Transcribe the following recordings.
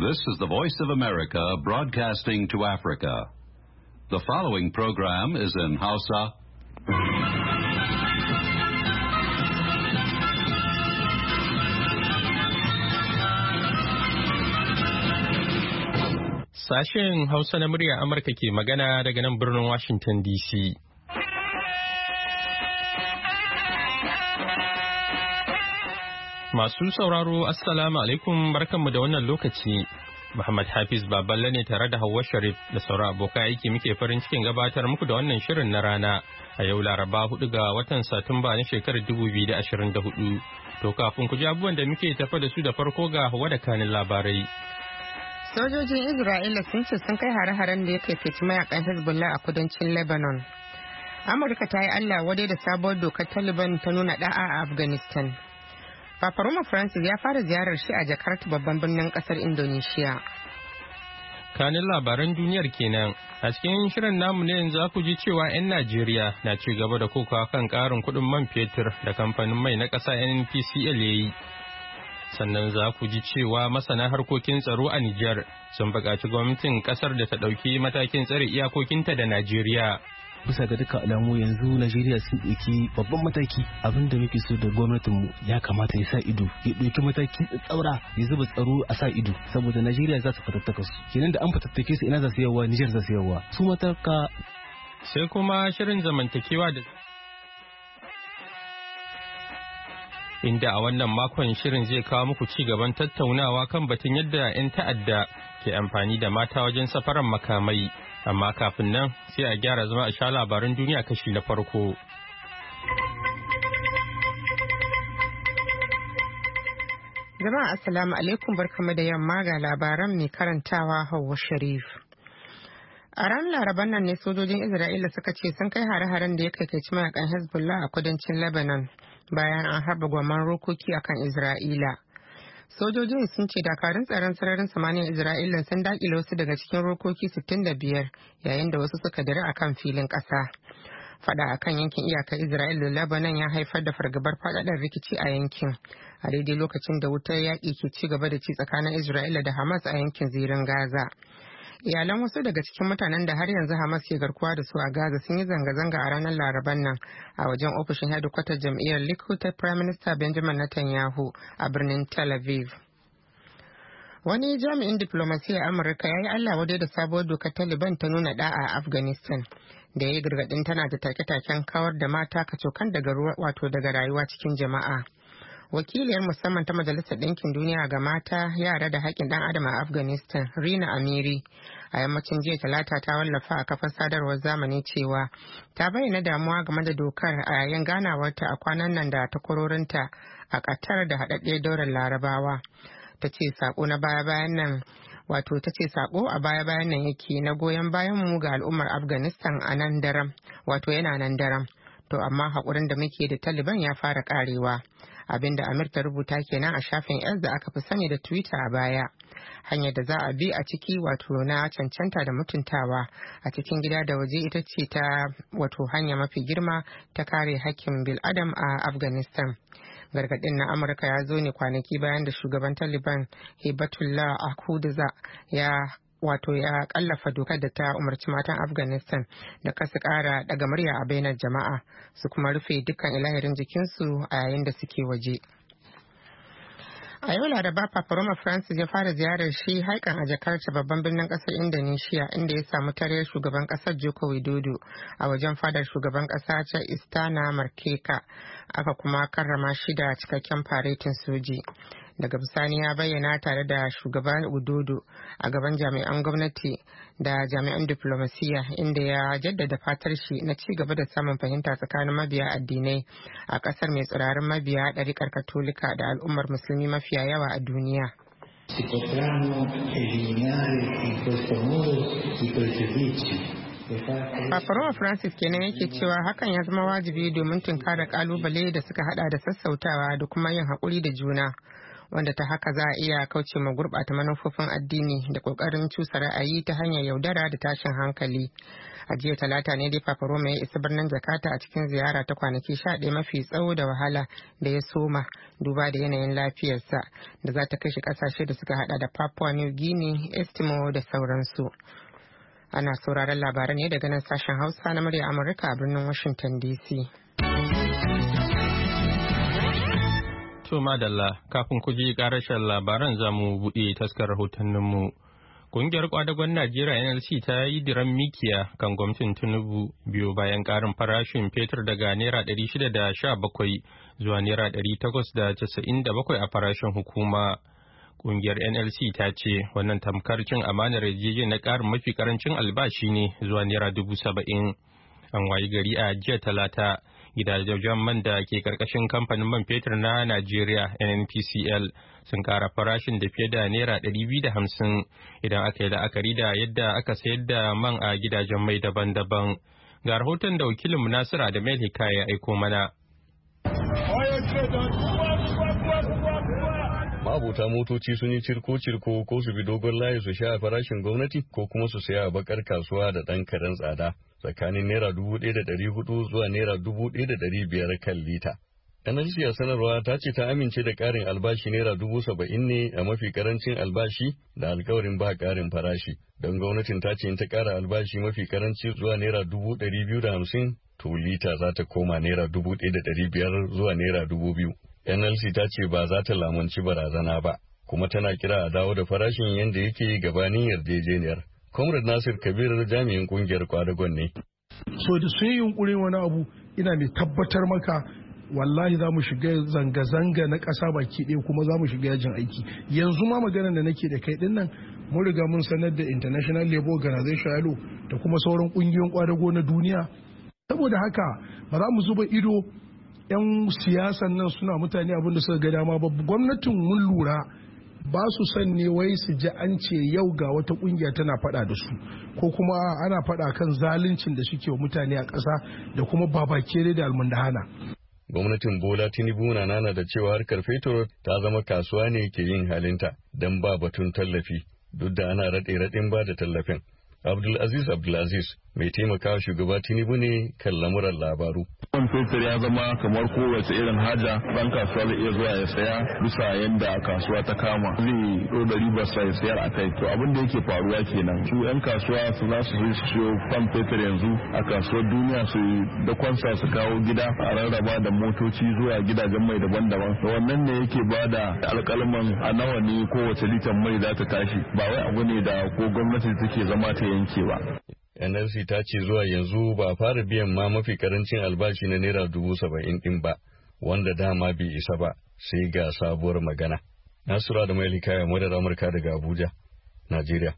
This is the Voice of America broadcasting to Africa. The following program is in Hausa. Sashen Hausa na murya Amurka ke magana daga nan birnin Washington DC. Masu sauraro Assalamu alaikum barkanmu da wannan lokaci. Muhammad Hafiz Baballe ne tare da Hauwa Sharif da sauran abokan aiki muke farin cikin gabatar muku da wannan shirin na rana a yau Laraba 4 ga watan Satumba na shekarar 2024. To kafin ku ji abubuwan da muke tafa da su da farko ga Hauwa da kanin labarai. Sojojin Isra'ila sun ce sun kai hare-haren da ya kai mayakan Hezbollah a kudancin Lebanon. Amurka ta yi Allah wadai da sabuwar dokar Taliban ta nuna da'a a Afghanistan. Papa Roma Francis ya fara ziyarar shi a Jakarta babban birnin kasar Indonesia. Kanin labaran duniyar kenan a cikin shirin namu ne yanzu ku ji cewa 'yan Najeriya na ci gaba da kokawa kan karin kuɗin man fetur da kamfanin mai na ƙasa NNPCL ya yi. Sannan za ku ji cewa masana harkokin tsaro a Nijar sun buƙaci gwamnatin ƙasar da ta ɗauki matakin tsare iyakokinta da Najeriya. Bisa ga duka alamu yanzu Najeriya sun ɗauki babban mataki, abin da muke so da gwamnatinmu ya kamata ya sa ido, ya ɗauki mataki tsaura, ya zuba tsaro a sa ido, saboda Najeriya za su fatattaka su, kenan da an fatattake su ina za su yawa, Nijar za su yawa, su mataka. Sai kuma shirin zamantakewa da inda a wannan makon shirin zai kawo muku ci gaban tattaunawa kan batun yadda 'yan ta'adda ke amfani da mata wajen safaran makamai. Amma kafin nan sai a gyara zama a sha labaran duniya kashi na farko. Jama'a assalamu alaikum barkamu da yamma ga labaran mai karantawa Hauwa Sharif. A ran Laraban nan ne sojojin Isra'ila suka ce sun kai hare-haren da ya kaikaici mayakan Hezbollah a kudancin Lebanon bayan an harba gwamman rokoki akan Isra'ila. Sojojin sun ce dakarun tsaron sararin samaniyar Isra'ila sun dakile wasu daga cikin rokoki 65 yayin da wasu suka dare akan filin ƙasa. Fada akan yankin iyakar Isra'ila da Lebanon ya haifar da fargabar faɗaɗar rikici a yankin a daidai lokacin da wutar yaƙi ke ci gaba da ci tsakanin Isra'ila da Hamas a yankin zirin Gaza. Iyalan wasu daga cikin mutanen da har yanzu Hamas ke garkuwa da su a Gaza sun yi zanga-zanga a ranar Laraban nan a wajen ofishin hedikwatar jam'iyyar Likud ta Prime Minister Benjamin Netanyahu a birnin Tel Aviv. Wani jami'in diplomasiyyar Amurka ya yi Allah wadai da sabuwar dokar Taliban ta nuna da'a a Afghanistan da ya yi gargaɗin tana da take-taken kawar da mata kacokan daga rayuwa cikin jama'a. Wakiliyar musamman ta Majalisar Ɗinkin Duniya ga mata, yara da haƙƙin ɗan adam a Afghanistan, Rina Amiri, a yammacin jiya Talata ta wallafa a kafar sadarwar zamani cewa ta bayyana damuwa game da dokar a yayin ganawarta a kwanan nan da takwarorinta a Qatar da haɗaɗɗiyar daular Larabawa. Ta ce sako na baya-bayan nan ta ce sako a baya-bayan nan yake na goyon bayan mu ga al'ummar Afghanistan a nan daram, yana nan daram. To amma haƙurin da muke da Taliban ya fara ƙarewa. Abinda Amir ta rubuta kenan a shafin X da aka fi sani da Twitter a baya. Hanyar da za a bi a ciki na cancanta da mutuntawa a cikin gida da waje ita ce ta hanya mafi girma ta kare hakkin bil'adam a Afghanistan. Gargaɗin na Amurka ya zo ne kwanaki bayan da shugaban Taliban Hibatullah Ahmadza ya kallafa dokar da ta umarci matan Afghanistan da kasu kara daga murya a bainar jama'a su kuma rufe dukkan ilahirin jikinsu a yayin da suke waje. A yau Laraba Papa Roma Francis ya fara ziyarar shi haikan a Jakarta babban birnin kasar Indonesia inda ya samu tarayyar shugaban kasar Joko Widodo a wajen fadar shugaban kasa ta Istana Merdeka, aka kuma karrama shi da cikakken faretin soji. Daga bisani ya bayyana tare da shugaban Widodo a gaban jami'an gwamnati da jami'an diplomasiya inda ya jaddada fatar shi na ci gaba da samun fahimta tsakanin mabiya addinai a kasar mai tsirarin mabiya ɗariƙar Katolika da al'ummar musulmi mafiya yawa a duniya. Si potranno eliminare in questo modo i pregiudizi. Papa Roma Francis kenan yake cewa hakan ya zama wajibi domin tunkara kalubale da suka hada da sassautawa da kuma yin haƙuri da juna. wanda ta haka za a iya kauce ma gurɓata manufofin addini da ƙoƙarin cusa ra'ayi ta hanyar yaudara da tashin hankali. A jiya talata ne dai Papa Roma ya isa birnin Jakarta a cikin ziyara ta kwanaki 11 mafi tsawo da wahala da ya soma duba da yanayin lafiyarsa da za ta kai shi ƙasashe da suka hada da Papua New Guinea, Estimo da sauransu. Ana sauraron labaran ne daga nan sashen Hausa na murya Amurka a birnin Washington DC. To madalla, kafin ku ji karashen labaran za mu buɗe taskar rahotanninmu. Kungiyar kwadagon Najeriya NLC ta yi diran mikiya kan gwamnatin Tinubu biyo bayan karin farashin fetur daga Naira 617 zuwa Naira 897 a farashin hukuma. Kungiyar NLC ta ce wannan tamkar cin amanar yarjejeniya na karin mafi karancin albashi ne zuwa Naira 70,000. An wayi gari a jiya talata gidajen man da ke karkashin kamfanin man fetur na Najeriya NNPCL sun kara farashin da fiye da Naira 250 idan aka yi la'akari da yadda aka sayar da man a gidajen mai daban-daban. Ga rahoton da wakilinmu Nasiru Adamu Hikaya ya aiko mana. Ma'abota motoci sun yi cirko-cirko ko su bi dogon layi su sha farashin gwamnati ko kuma su saya a bakar kasuwa da ɗan karen tsada tsakanin Naira 1,400 zuwa Naira 1,500 kan lita. NLC a sanarwa ta ce ta amince da ƙarin albashi Naira 70,000 ne a mafi karancin albashi da alkawarin ba ƙarin farashi. Don gwamnatin ta ce in ta ƙara albashi mafi karanci zuwa Naira 250,000 to lita za ta koma Naira 1,500 zuwa Naira 2,000. NLC ta ce ba za ta lamunci barazana ba, kuma tana kira a dawo da farashin yadda yake gabanin yarjejeniyar. Comrade Nasir Kabir jami'in kungiyar kwadagon ne. So da sun yi yunkurin wani abu ina mai tabbatar maka wallahi za mu shiga zanga-zanga na ƙasa baki ɗaya kuma za mu shiga yajin aiki. Yanzu ma maganar da nake da kai ɗin nan mun riga mun sanar da International Labour Organization ILO da kuma sauran ƙungiyoyin kwadago na duniya. Saboda haka ba za mu zuba ido 'yan siyasan nan suna mutane abin da suka ga dama ba. Gwamnatin mun lura ba su son ne wai su ji an ce yau ga wata kungiya tana fada da su ko kuma ana fada kan zaluncin da suke wa mutane a ƙasa da kuma babakere da almundahana. Gwamnatin Bola Tinubu na nana da cewa harkar fetur ta zama kasuwa ne ke yin halinta don ba batun tallafi duk da ana raɗe-raɗin ba da tallafin. Abdulaziz mai taimakawa shugaba Tinubu ne kan lamuran labaru. Man fetur ya zama kamar kowace irin haja, ɗan kasuwa zai iya zuwa ya saya bisa yadda kasuwa ta kama, zai ɗoda ribar sa ya sayar a kai. To abin da yake faruwa kenan, su 'yan kasuwa su za su siyo man fetur yanzu a kasuwar duniya su da kwansa su kawo gida a rarraba da motoci zuwa gidajen mai daban-daban. Da wannan ne yake ba da alƙalman a nawa ne kowace litan mai za ta tashi, ba wai abu ne da ko gwamnati take zama ta yanke ba. NLC ta ce zuwa yanzu ba fara biyan ma mafi karancin albashi na Naira 70,000 ɗin ba, wanda dama bai isa ba, sai ga sabuwar magana. Nasura da Maili Kaya, Murar Amurka daga Abuja, Najeriya.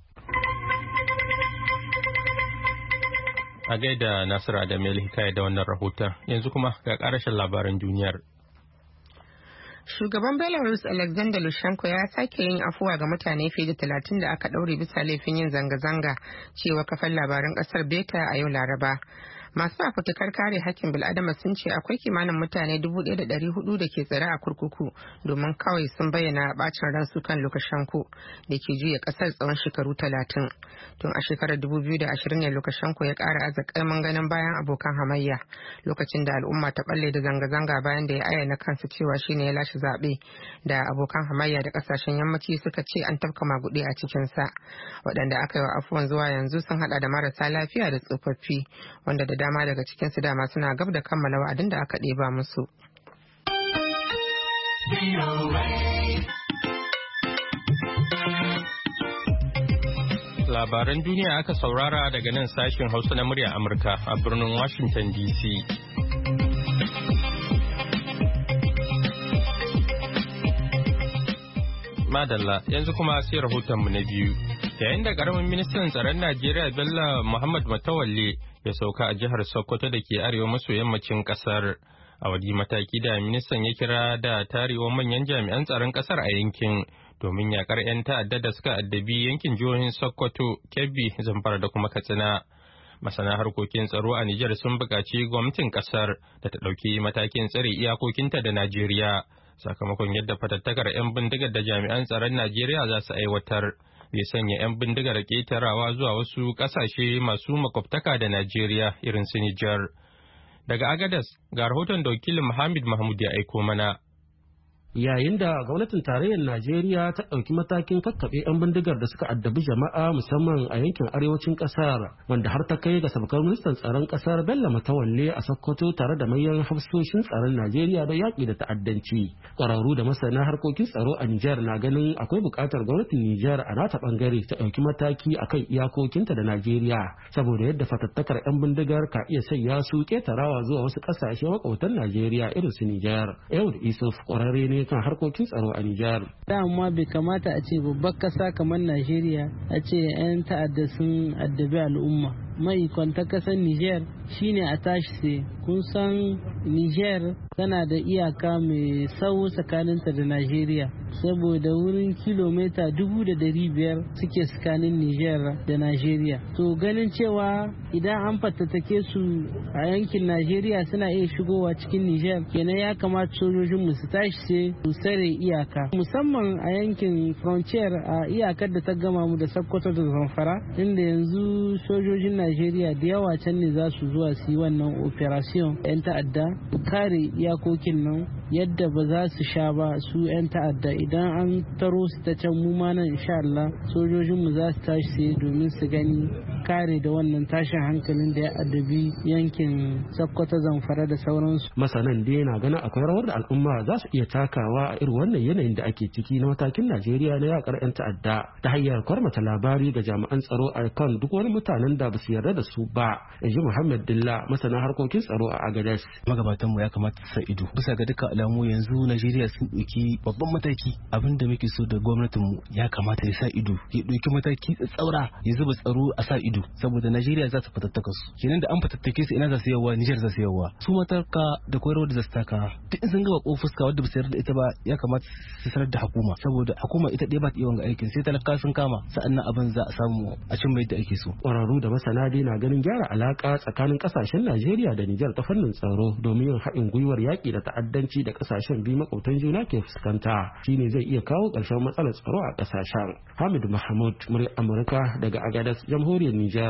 A gaida Nasura da Maili Kaya da wannan rahoton, yanzu kuma ga ƙarashin labaran duniyar. Shugaban Belarus Alexander Lukashenko ya sake yin afuwa ga mutane fiye da 30 da aka ɗaure bisa laifin yin zanga-zanga, cewa kafar labaran ƙasar Beta a yau Laraba. Masu fafutukar kare hakkin bil'adama sun ce akwai kimanin mutane 1,400 da ke tsare a kurkuku domin kawai sun bayyana bacin ransu kan Lukashenko da ke juya kasar tsawon shekaru 30. Tun a shekarar 2020 ne Lukashenko ya kara azakaiman ganin bayan abokan hamayya lokacin da al'umma ta balle da zanga-zanga bayan da ya ayyana kansa cewa shine ya lashe zaɓe, da abokan hamayya da kasashen yammaci suka ce an tafka maguɗi a cikinsa. Waɗanda aka yi wa afuwan zuwa yanzu sun haɗa da marasa lafiya da tsofaffi, wanda da dama daga cikinsu dama suna gab da kammala wa'adin da aka ɗeba musu. Labaran duniya aka saurara daga nan sashen Hausa na murya Amurka a birnin Washington DC. Madalla, yanzu kuma sai rahotonmu na biyu. Yayin da karamin ministan tsaron Najeriya Bello Muhammad Matawalle ya sauka a jihar Sokoto da ke arewa maso yammacin kasar, a wani mataki da ministan ya kira da tarewar manyan jami'an tsaron kasar a yankin domin yakar 'yan ta'adda da suka addabi yankin jihohin Sokoto, Kebbi, Zamfara da kuma Katsina. Masana harkokin tsaro a Nijar sun buƙaci gwamnatin kasar da ta ɗauki matakin tsare iyakokinta da Najeriya sakamakon yadda fatattakar 'yan bindigar da jami'an tsaron Najeriya za su aiwatar zai sanya 'yan bindigar ƙetarawa zuwa wasu ƙasashe masu makwabtaka da Najeriya irin su Nijar. Daga Agadas ga rahoton da wakilin Muhammad Mahmud ya aiko mana. Yayin da gwamnatin tarayyar Najeriya ta ɗauki matakin kakkaɓe 'yan bindigar da suka addabi jama'a musamman a yankin arewacin ƙasar, wanda har ta kai ga sabkar ministan tsaron ƙasar Bello Matawalle a Sokoto tare da manyan hafsoshin tsaron Najeriya da yaƙi da ta'addanci. Ƙwararru da masana harkokin tsaro a Nijar na ganin akwai buƙatar gwamnatin Nijar a nata ɓangare ta ɗauki mataki akan iyakokinta da Najeriya saboda yadda fatattakar 'yan bindigar ka iya sanya su ƙetarawa zuwa wasu ƙasashe maƙwabtan Najeriya irin su Nijar. Ehud Isuf ƙwararre ne kan harkokin tsaro a Nijar. Dama bai kamata a ce babbar kasa kamar Najeriya a ce 'yan ta'adda sun addabi al'umma. Mai kwanta kasar Nijar shine a tashi sai kun san Nijar tana da iyaka mai tsawo tsakaninta da Najeriya saboda wurin kilomita 500 suke tsakanin Nijar da Najeriya. To ganin cewa idan an fatattake su a yankin Najeriya suna iya shigowa cikin Nijar, kenan ya kamata sojojin mu su tashi sai su sare iyaka musamman a yankin frontier a iyakar da ta gama mu da Sokoto da Zamfara, inda yanzu sojojin Najeriya da yawa can ne za su zuwa su yi wannan operation 'yan ta'adda kare iyakokin nan yadda ba za su sha ba su 'yan ta'adda. Idan an taro su ta can mu ma nan insha Allah sojojin mu za su tashi sai domin su gani kare da wannan tashin hankalin da ya addabi yankin Sokoto, Zamfara da sauransu. Masanan dai na ganin akwai rawar da al'umma za su iya takawa a irin wannan yanayin da ake ciki na matakin Najeriya na yakar 'yan ta'adda ta hanyar kwarmata labari ga jami'an tsaro a kan duk wani mutanen da ba su yarda da su ba. Yanzu Muhammad Dilla masana harkokin tsaro a Agadez. Magabatan mu ya kamata su sa ido bisa ga dukkan alamu yanzu Najeriya sun ɗauki babban mataki. Abin da muke so da gwamnatin mu ya kamata ya sa ido, ya ɗauki mataki tsaura, ya zuba tsaro a sa ido saboda Najeriya za ta fatattaka su. Kenan da an fatattake su ina za su yawa, Niger za su yawa. Su matarka da koyarwa da za su taka duk in sun ga bako fuska wadda ba su yarda da ita ba ya kamata su sanar da hukuma saboda hukuma ita ɗaya ba ta iya wanga aikin sai talaka sun kama sa'annan abin za a samu a cin mai da ake so. Ƙwararru da masana dai na ganin gyara alaka tsakanin kasashen Najeriya da Nijar ta fannin tsaro domin yin haɗin gwiwar yaƙi da ta'addanci da kasashen biyu makwabtan juna ke fuskanta shine zai iya kawo ƙarshen matsalar tsaro a kasashen. Hamid Mahmud, murya Amurka daga Agadez, Jamhuriyar Nijar.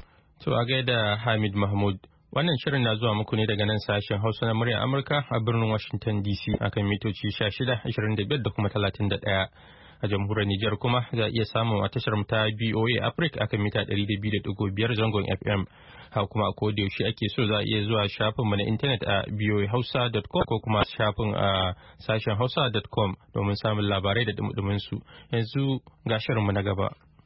To a gaida Hamid Mahmud. Wannan shirin na zuwa muku ne daga nan sashen Hausa na muryar Amurka a birnin Washington DC akan mitoci 16, 25 da kuma 31. A jamhuriyar Nijar kuma za a iya samun a tashar ta BOA Africa akan mita 200.5 zangon FM. Haka kuma a koda yaushe ake so za a iya zuwa shafin mu na intanet a boahausa.com ko kuma shafin a sashen hausa.com domin samun labarai da dumudumin su. Yanzu ga shirin mu na gaba.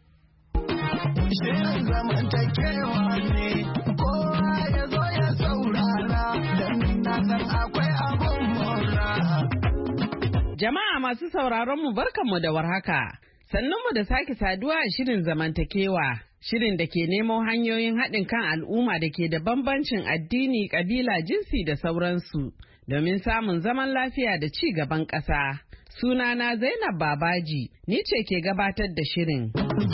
Jama'a masu sauraron mu barkanmu da warhaka. Sannunmu da sake saduwa a shirin zamantakewa, shirin da ke nemo hanyoyin haɗin kan al'umma da ke da bambancin addini, ƙabila, jinsi da sauransu, domin samun zaman lafiya da ci gaban ƙasa. Sunana Zainab Babaji, ni ce ke gabatar da shirin.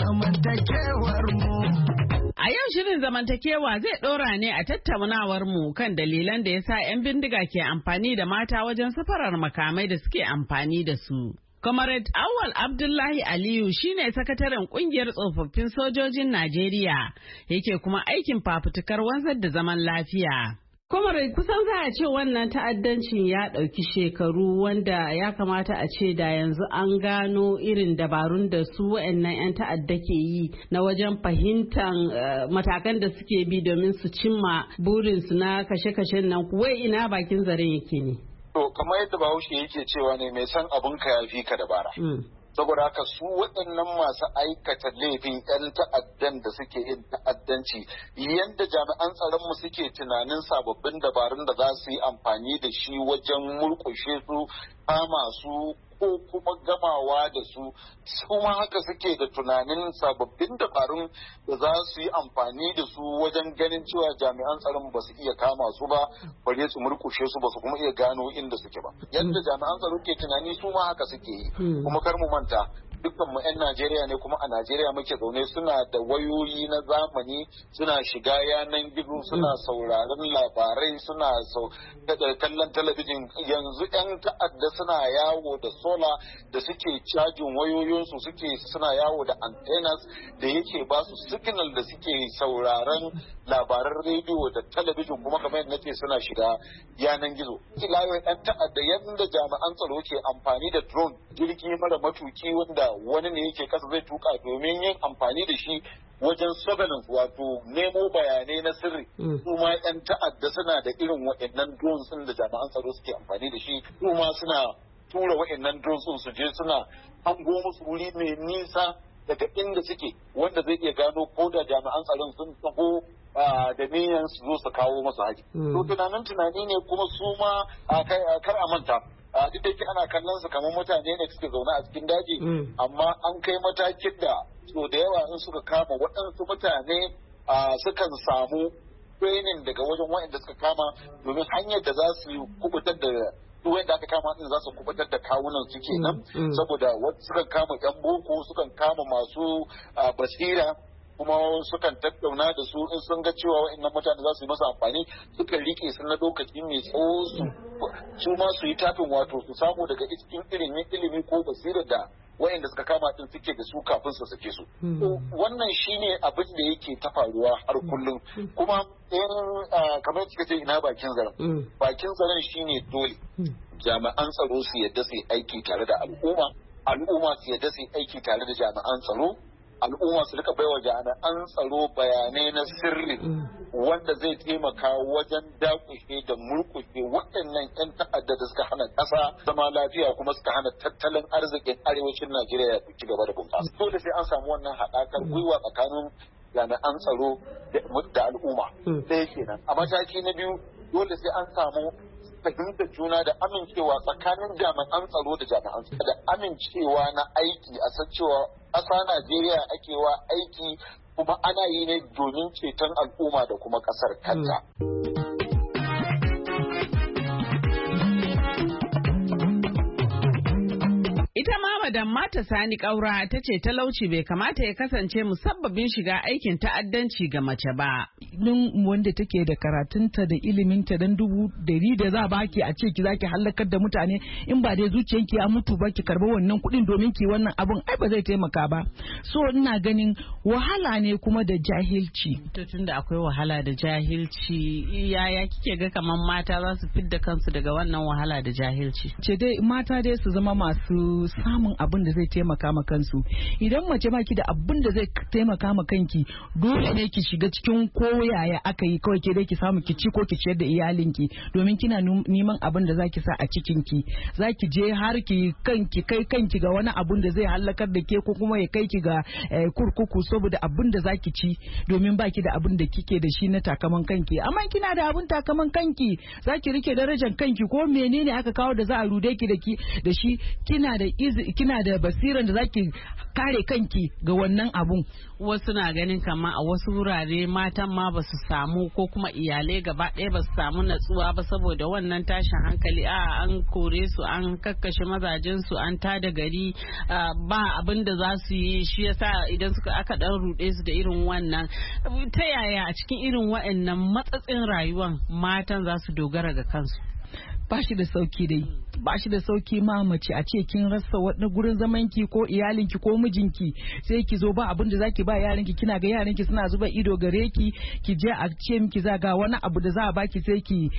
A yau shirin zamantakewa zai ɗora ne a tattaunawar mu kan dalilan da ya sa 'yan bindiga ke amfani da mata wajen safarar makamai da suke amfani da su. Comrade Awal Abdullahi Aliyu shine sakataren kungiyar tsofaffin sojojin Najeriya, yake kuma aikin fafutukar wanzar da zaman lafiya. Comrade, kusan za a ce wannan ta'addancin ya ɗauki shekaru wanda ya kamata a ce da yanzu an gano irin dabarun da su wa'annan 'yan ta'adda ke yi na wajen fahimtar matakan da suke bi domin su cimma burinsu na kashe-kashen nan. Wai ina bakin zaren yake ne? To, kamar yadda Bahaushe yake cewa ne mai san abun ka ya fi ka dabara. Saboda haka su waɗannan masu aikata laifin 'yan ta'addan da suke yin ta'addanci yadda jami'an tsaronmu suke tunanin sababbin dabarun da za su yi amfani da shi wajen murƙushe su, kama su ko kuma gamawa da su ma haka suke da tunanin sababbin dabarun da za su yi amfani da su wajen ganin cewa jami'an tsaron ba su iya kama su ba, bare su murkushe su ba su kuma iya gano inda suke ba. Yadda jami'an tsaro ke tunani su ma haka suke yi. Kuma kar mu manta dukkan mu 'yan Najeriya ne kuma a Najeriya muke zaune, suna da wayoyi na zamani, suna shiga yanan gizo, suna sauraron labarai, suna kallon talabijin. Yanzu 'yan ta'adda suna yawo da sola da suke cajin wayoyinsu, suna yawo da antennas da yake ba su signal da suke sauraron labaran rediyo da talabijin, kuma kamar yadda nake suna shiga yanan gizo. Ilayo 'yan ta'adda yadda jami'an tsaro ke amfani da drone, jirgi mara matuki wanda wani ne yake kasa zai tuka domin yin amfani da shi wajen surveillance, wato nemo bayanai na sirri. Kuma 'yan ta'adda suna da irin waɗannan drones din da jami'an tsaro suke amfani da shi, kuma suna tura waɗannan drones din su je suna hango musu wuri mai nisa daga inda suke, wanda zai iya gano ko da jami'an tsaron sun taho da niyan su zo su kawo masu haji. To tunani ne kuma su ma kar a manta. Duk da yake ana kallon su kamar mutane ne suke zaune a cikin daji, amma an kai matakin da so da yawa in suka kama waɗansu mutane sukan samu training daga wajen waɗanda suka kama, domin hanyar da za su kubutar da duk wanda aka kama din za su kubutar da kawunan su kenan, saboda sukan kama yan boko, sukan kama masu basira, kuma sukan tattauna da su in sun ga cewa wa'annan mutane za su yi masa amfani, sukan rike su na lokaci mai tsawo su ma su yi tafin, wato su samu daga cikin ilimi ko basirar da wa'anda suka kama din suke da su kafin su sake su. Wannan shine abin da yake ta faruwa har kullum, kuma kamar kika ce ina bakin zaren. Bakin zaren shine dole jami'an tsaro su yadda su yi aiki tare da al'umma su yadda su yi aiki tare da jami'an tsaro, al'umma su rika baiwa jami'an tsaro bayanai na sirri wanda zai taimaka wajen dakushe da murkushe waɗannan 'yan ta'adda da suka hana ƙasa zama lafiya, kuma suka hana tattalin arzikin arewacin Najeriya ya ci gaba da bunƙasa. Dole sai an samu wannan haɗakar gwiwa tsakanin jami'an tsaro da al'umma. Ɗaya kenan. A mataki na biyu, dole sai an samu fahimtar juna da amincewa tsakanin jami'an tsaro da jami'an tsaro, da amincewa na aiki, a san cewa ƙasa Najeriya ake wa aiki, kuma ana yi ne domin ceton al'umma da kuma ƙasar kanta. Ita ma Madam Mata Sani Kaura ta ce talauci bai kamata ya kasance musabbabin shiga aikin ta'addanci ga mace ba. Din wanda take da karatunta da iliminta dan $100 da za baki a ce ki zaki halakar da mutane, in ba dai zuciyanki ya mutu ba ki karba wannan kuɗin domin ki wannan abun, ai ba zai taimaka ba. So ina ganin wahala ne kuma da jahilci. To tunda akwai wahala da jahilci, yaya kike ga kaman mata za su fidda kansu daga wannan wahala da jahilci? Ce dai mata dai su zama masu samun abin da zai taimaka ma kansu. Idan mace baki da abin da zai taimaka ma kanki, dole ne ki shiga cikin koyaya aka yi, kawai ke dai ki samu ki ci ko ki ciyar da iyalinki, domin kina neman abin da zaki sa a cikin ki. Zaki je har ki kai kanki ga wani abin da zai halakar da ke, ko kuma ya kai ki ga kurkuku saboda abin da zaki ci, domin baki da abin da kike da shi na takaman kanki. Amma kina da abin takaman kanki, zaki rike darajar kanki, ko menene aka kawo da za a rude ki da shi, kina da basiran da zaki kare kanki ga wannan abun. Wasu na ganin kama a wasu wurare matan ma ba su samu, ko kuma iyalai gaba ɗaya ba su samu natsuwa ba saboda wannan tashin hankali, an kore su, an kakkashe mazajen su, an tada gari, ba abin da za su yi, shi yasa idan aka dan rude su da irin wannan. Ta yaya a cikin irin waɗannan matsatsin rayuwan matan za su dogara ga kansu? Ba shi da sauki dai, ba shi da sauki ma mace a ce kin rasa wani gurin zamanki ko iyalinki ko mijinki, sai ki zo ba abin da zaki ba yaranki, kina ga yaranki suna zuba ido gare ki je a ce miki za ga wani abu da za a baki sai ki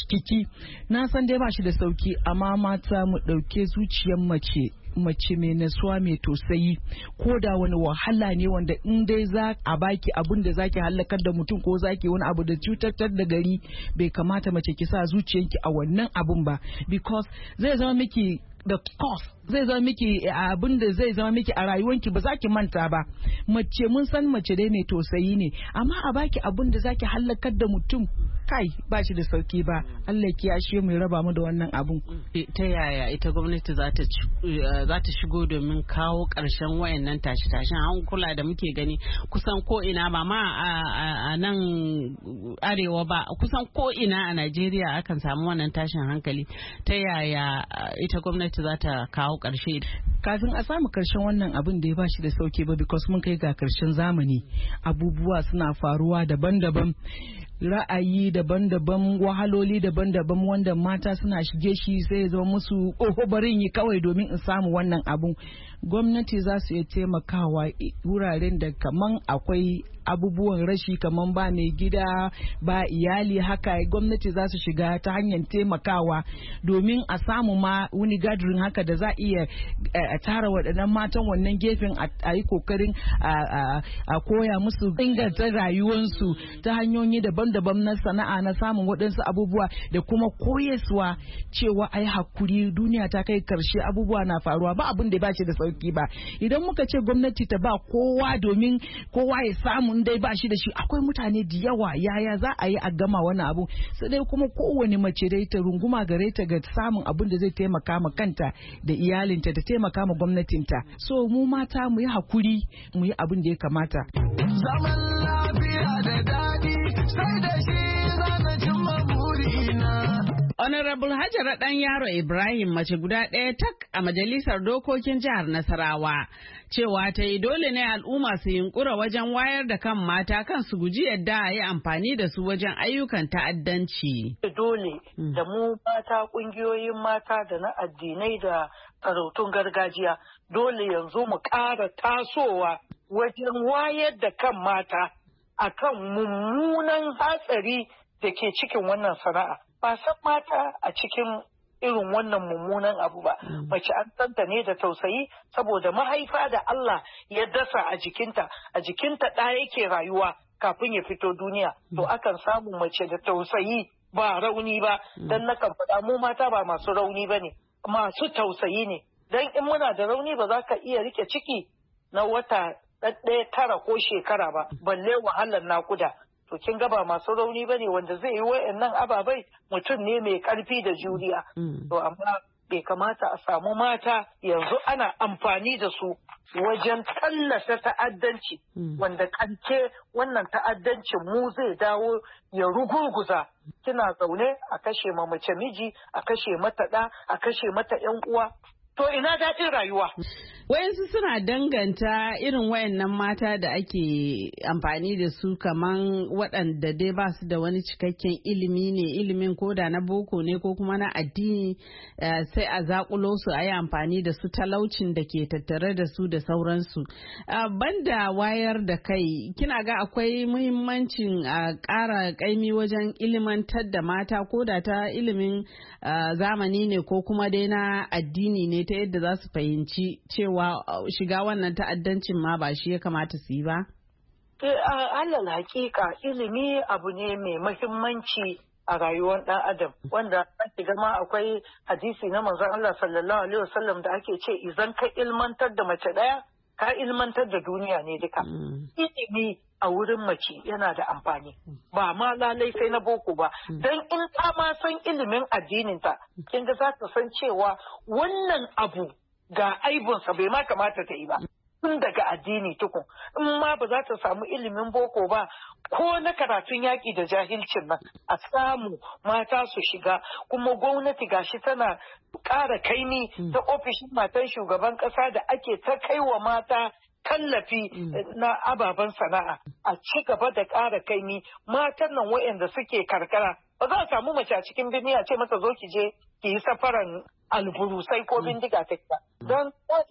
na san dai ba shi da sauki, amma mata mu dauke zuciyar mace mai nasuwa, mai tausayi, ko da wani wahala ne wanda in dai za a baki abin da zaki halakar da mutum, ko zaki wani abu da cutar da gari, bai kamata mace ki sa zuciyanki a wannan abun ba, because zai zama miki the cost, zai zama miki abin da zai zama miki a rayuwanki ba za ki manta ba. Mace mun san mace dai mai tausayi ne, amma a baki abin da zaki halakar da mutum, kai ba shi da sauki ba. Allah ya kiyashe mu, raba mu da wannan abun. Ta yaya ita gwamnati za ta shigo domin kawo ƙarshen wayannan tashe-tashen hankula da muke gani kusan ko ina, ba ma a nan arewa ba, kusan ko ina a Najeriya akan samu wannan tashin hankali. Ta yaya ita gwamnati za ta kawo ƙarshe? kafin a samu karshen wannan abin da ya bashi da sauki ba, because mun kai ga karshen zamani, abubuwa suna faruwa daban-daban, ra'ayi daban-daban, wahaloli daban-daban wanda mata suna shige shi sai ya zama musu barin yi kawai domin in samu wannan abun. Gwamnati za su iya taimakawa wuraren da kaman akwai abubuwan rashi, kaman ba mai gida ba iyali, haka gwamnati za su shiga ta hanyar taimakawa domin a samu ma wani gathering haka da za a iya a tara waɗannan matan wannan gefen a yi kokarin a koya musu inganta rayuwarsu ta hanyoyi daban-daban na sana'a, na samun waɗansu abubuwa da kuma koyaswa cewa ai hakuri, duniya ta kai karshe, abubuwa na faruwa, ba abin da ba shi da sauki ba. Idan muka ce gwamnati ta ba kowa domin kowa ya samu dai ba shi da shi, akwai mutane da yawa, yaya za a yi a gama wannan abu? Sai dai kuma kowane mace dai ta runguma gare ta ga samun abin da zai taimaka ma kanta da iyalinta, da taimaka ma gwamnatinta. So mu mata mu yi hakuri, mu yi abin da ya kamata. Zaman lafiya da daɗi sai da shi zana cimma burina. Honorable Hajara ɗan yaro Ibrahim, mace guda ɗaya tak a majalisar dokokin jihar Nasarawa, cewa ta yi dole ne al'umma su yunkura wajen wayar da kan mata kan su guji yadda a yi amfani da su wajen ayyukan ta'addanci. Dole da mu mata, ƙungiyoyin mata da na addinai da sarautun gargajiya, dole yanzu mu ƙara tasowa wajen wayar da kan mata akan mummunan hatsari da ke cikin wannan sana'a. Ba san mata a cikin irin wannan mummunan abu ba. Mace an santa ne da tausayi, saboda mahaifa da Allah ya dasa a jikinta ɗa yake rayuwa kafin ya fito duniya. To akan samu mace da tausayi, ba rauni ba, dan nakan faɗa mu mata ba masu rauni ba ne, masu tausayi ne. Dan in muna da rauni ba za ka iya rike ciki na wata ɗaya, tara ko shekara ba, balle wahalar nakuda. To kin ga ba masu rauni bane wanda zai yi wayannan ababai, mutum ne mai karfi da juriya. To amma bai kamata a samu mata yanzu ana amfani da su wajen tallata ta'addanci, wanda kanke wannan ta'addancin mu zai dawo ya rugurguza. Kina zaune a kashe ma mace miji, a kashe mata ɗa, a kashe mata 'yan uwa. To ina daɗin rayuwa. Wayansu suna danganta irin wayannan mata da ake amfani da su kaman waɗanda dai ba su da wani cikakken ilimi ne, ilimin koda na boko ne ko kuma na addini, sai a zakulo su a yi amfani da su, talaucin da ke tattare da su da sauransu. Banda wayar da kai, kina ga akwai muhimmancin a ƙara ƙaimi wajen ilimantar da mata, koda ta ilimin zamani ne ko kuma dai na addini ne, ta yadda za su fahimci cewa shiga wannan ta'addancin ma ba shi ya kamata su yi ba? Alal hakika ilimi abu ne mai mahimmanci a rayuwar ɗan adam, wanda ake gama akwai hadisi na manzon Allah sallallahu alaihi wasallam da ake ce idan ka ilmantar da mace ɗaya ka ilmantar da duniya ne duka. Ilimi a wurin mace yana da amfani, ba ma lalai sai na boko ba, don in ta ma san ilimin addininta, kin ga za ta san cewa wannan abu ga aibunsa bai ma kamata ta yi ba. Tun daga addini tukun, in ma ba za ta samu ilimin boko ba, ko na karatun yaƙi da jahilcin nan a samu mata su shiga. Kuma gwamnati gashi tana ƙara kaimi ta ofishin matan shugaban ƙasa da ake ta kai wa mata tallafi na ababen sana'a, a ci gaba da ƙara kaimi. Matan nan waɗanda suke karkara, ba za a samu mace a cikin birni a ce mata zo ki je ki yi safaran alburusai ko bindiga ta ba. Don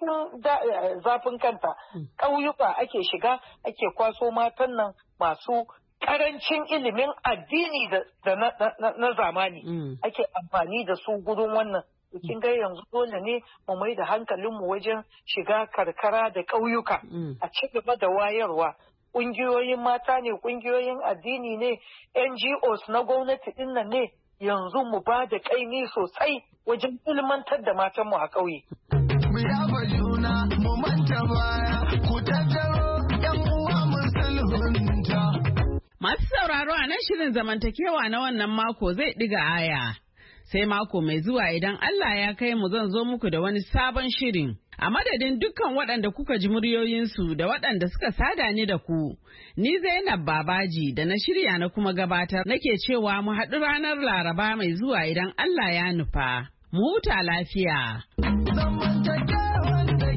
zafin kanta, ƙauyuka ake shiga, ake kwaso matan nan masu ƙarancin ilimin addini da na zamani, ake amfani da su gudun wannan. Kin ga yanzu dole ne mu mai da hankalinmu wajen shiga karkara da ƙauyuka, a ci gaba da wayarwa. Ƙungiyoyin mata ne, ƙungiyoyin addini ne, NGOs na gwamnati ɗin nan ne, yanzu mu ba da ƙaimi sosai wajen ilmantar da matanmu a ƙauye. Mu yaba juna, mu manta baya, ku tattaro 'yan uwa mu sulhunta. Masu sauraro, a nan shirin zamantakewa na wannan mako zai ɗiga aya. Sai mako mai zuwa idan Allah ya kai mu zan zo muku da wani sabon shirin. A madadin dukkan waɗanda kuka ji muryoyinsu da waɗanda suka sada ni da ku, ni Zainab Babaji da na shirya na kuma gabatar nake cewa mu haɗu ranar Laraba mai zuwa idan Allah ya nufa. Mu huta lafiya.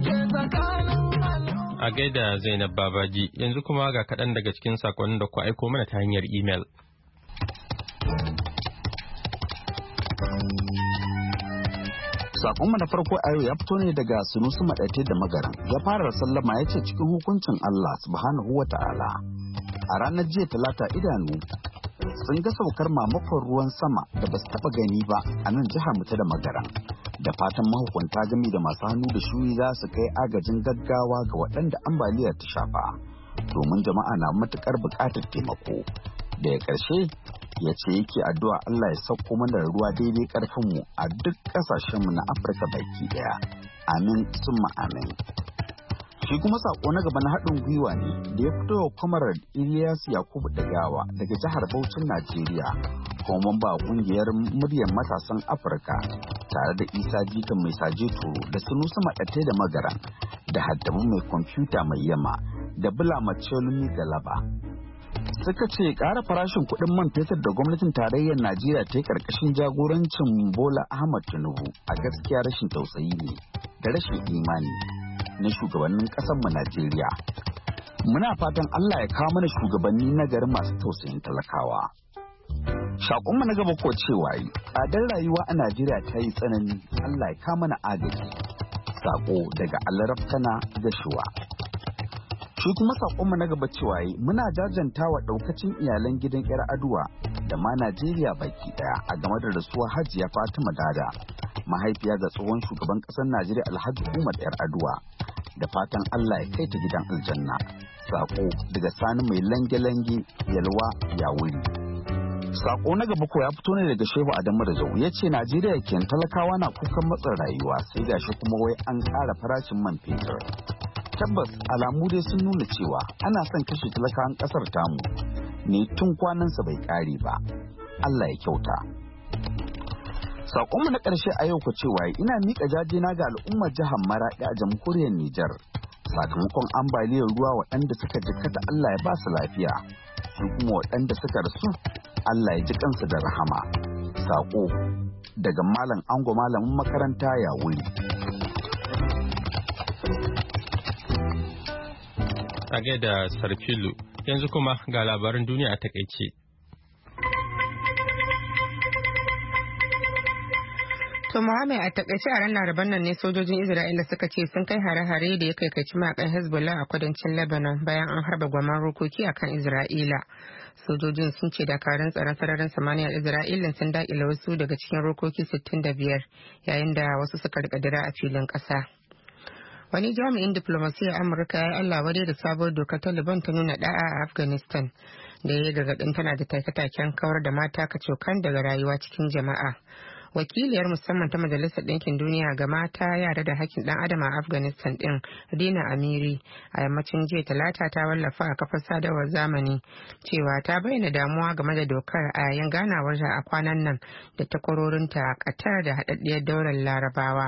A gaida Zainab Babaji, yanzu kuma ga kaɗan daga cikin sakonnin da ku aiko mana ta hanyar imel. Sakonmu na farko a yau ya fito ne daga Sunusu Maɗate da Magaran. Ya fara sallama ya ce cikin hukuncin Allah subhanahu wa ta'ala. A ranar jiya Talata idanu sun ga saukar mamakon ruwan sama da ba su taɓa gani ba a nan jihar mu ta da Magaran. Da fatan mahukunta gami da masu hannu da shuni za su kai agajin gaggawa ga waɗanda ambaliyar ta shafa. Domin jama'a na matuƙar buƙatar taimako. Daga ƙarshe ya ce yake addu'a Allah ya sauko mana da ruwa daidai karfinmu a duk kasashenmu na Afirka baki daya. Amin summa amin. Shi kuma sako na gaba na haɗin gwiwa ne da ya fito wa kwamarar Ilyas Yakubu Dagawa daga jihar Bauchin Najeriya, kuma ba kungiyar muryar matasan Afirka tare da Isa Jikan mai saje toro da Sunusu Maɗate da Magaran da Haddabu mai kwamfuta mai yama da Bula Machelumi Galaba. Suka ce ƙara farashin kuɗin man fetur da gwamnatin tarayyar Najeriya ta yi ƙarƙashin jagorancin Bola Ahmad Tinubu a gaskiya rashin tausayi ne da rashin imani na shugabannin ƙasarmu Najeriya. Muna fatan Allah ya kawo mana shugabanni na gari masu tausayin talakawa. Shaƙonmu na gaba ko cewa yi, tsadar rayuwa a Najeriya ta yi tsanani, Allah ya kawo mana agaji. Saƙo daga Alarabtana Gashuwa. Shi kuma saƙonmu na gaba cewa yi, muna jajanta wa ɗaukacin iyalan gidan 'yar aduwa da ma Najeriya baki ɗaya a game da rasuwar Hajiya Fatima Dada, mahaifiya ga tsohon shugaban ƙasar Najeriya Alhaji Umar 'yar aduwa. Da fatan Allah ya kai ta gidan aljanna. Saƙo daga Sani mai lange-lange Yalwa ya wuri. Saƙo na gaba ko ya fito ne daga Shehu Adamu da Jau, ya ce Najeriya ke talakawa na kukan matsin rayuwa sai gashi kuma wai an ƙara farashin man fetur. Tabbas alamu dai sun nuna cewa ana son kashe talakawan ƙasar tamu ne tun kwanansa bai ƙare ba. Allah ya kyauta. Saƙonmu na ƙarshe a yau ku cewa ina miƙa jajena ga al'ummar jihar Maraɗi a jamhuriyar Nijar sakamakon ambaliyar ruwa waɗanda suka jikkata Allah ya ba su lafiya, su kuma waɗanda suka rasu Allah ya ji kansu da rahama. Saƙo daga Malam Ango malamin makaranta ya wuri. A gaida Sarfilu, yanzu kuma ga labaran duniya a takaice. To Muhammad, a takaice a ran Laraban nan ne sojojin Isra'ila suka ce sun kai hare-hare da ya kaikaici mayakan Hezbollah a kudancin Lebanon bayan an harba gwaman rokoki akan Isra'ila. Sojojin sun ce dakarun tsaron sararin samaniyar Isra'ila sun daƙile wasu daga cikin rokoki 65 yayin da wasu suka rika dira a filin ƙasa. Wani jami'in diplomasiyyar Amurka ya yi Allah wadai da sabuwar dokar Taliban ta nuna da'a a Afghanistan da ya yi gargaɗin tana da take-taken kawar da mata kacokan daga rayuwa cikin jama'a. Wakiliyar musamman ta Majalisar Ɗinkin Duniya ga mata, yara da hakkin ɗan adam a Afghanistan ɗin Dina Amiri a yammacin jiya Talata ta wallafa a kafar sadarwar zamani cewa ta bayyana damuwa game da dokar a yayin ganawar a kwanan nan da takwarorinta a Qatar da haɗaɗɗiyar daular Larabawa.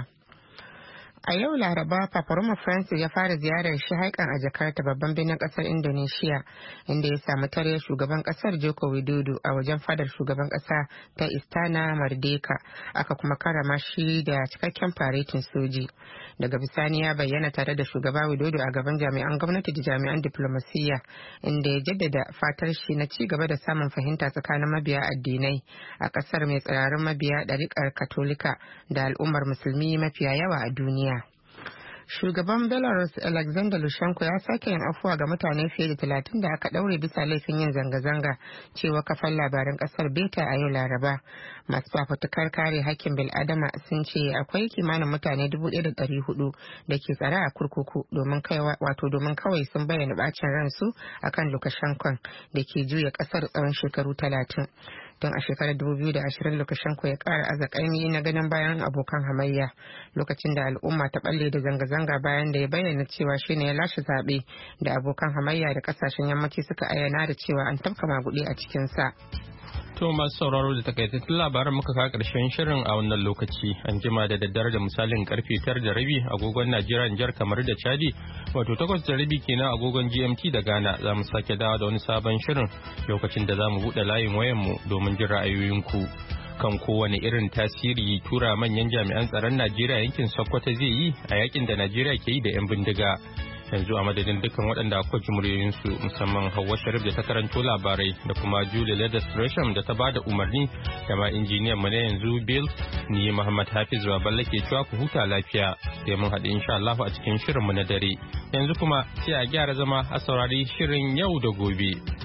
A yau Laraba, Papa Roma Francis ya fara ziyarar shi haikan a Jakarta, babban birnin kasar Indonesia, inda ya samu tare shugaban kasar Joko Widodo a wajen fadar shugaban kasa ta Istana Merdeka, aka kuma karama shi da cikakken faretin soji. Daga bisani ya bayyana tare da shugaba Widodo a gaban jami'an gwamnati da jami'an diplomasiyya, inda ya jaddada fatar shi na ci gaba da samun fahimta tsakanin mabiya addinai a kasar mai tsirarin mabiya ɗariƙar Katolika da al'ummar musulmi mafiya yawa a duniya. Shugaban Belarus Alexander Lukashenko ya sake yin afuwa ga mutane fiye da 30 da aka daure bisa laifin yin zanga-zanga, cewa kafar labaran kasar Beta a yau Laraba. Masu fafutukar kare hakkin bil'adama sun ce akwai kimanin mutane 1,400 da ke tsare a kurkuku domin kawai sun bayyana bacin ransu akan Lukashenko da ke juya kasar tsawon shekaru 30. Tun a shekarar 2020 Lukashenko ya kara azakaimi na ganin bayan abokan hamayya, lokacin da al'umma ta balle da zanga-zanga bayan da ya bayyana cewa shine ya lashe zaɓe da abokan hamayya da kasashen yammaci suka ayyana da cewa an tafka maguɗi a cikinsa. To masu sauraro da takaitattun labaran muka kawo ƙarshen shirin a wannan lokaci. An jima da daddare da misalin karfe 9:30 agogon Najeriya, Nijar, kamar da Chadi, wato 8:30 kenan agogon GMT da Ghana. Za mu sake dawo da wani sabon shirin lokacin da za mu buɗe layin wayanmu domin jin ra'ayoyinku kan kowane irin tasiri tura manyan jami'an tsaron Najeriya yankin Sokoto zai yi a yakin da Najeriya ke yi da 'yan bindiga. yanzu a madadin dukkan waɗanda aka ji muryoyinsu musamman Hauwa Sharif da ta karanto labarai da kuma Julie Leathers Gresham da ta bada umarni da ma injiniyan mu na yanzu Bill ni Muhammad Hafiz Baballe ke cewa ku huta lafiya sai mun haɗu insha Allah a cikin shirin mu na dare yanzu kuma sai a gyara zama a saurari shirin yau da gobe.